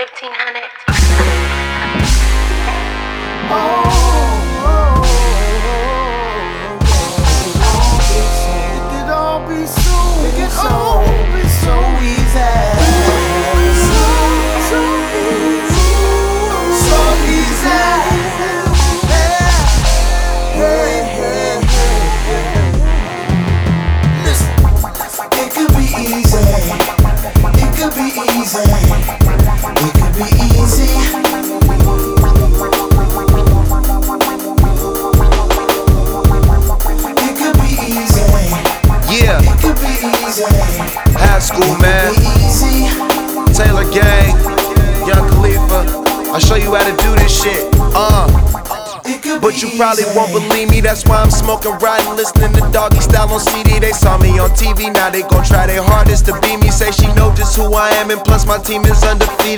1500. It could all be so easy. Listen, it could be easy. It could be easy. It could be easy. It could be easy. Yeah, It could be easy. high school man, Easy. Taylor Gang, Young Khalifa. I'll show you how to do this shit. It could But be you probably easy. won't believe me, that's why I'm smoking, riding, listening to Doggy Style on CD. They saw me on TV, now they gon' try their hardest to be me. Say she know just who I am, and plus my team is undefeated.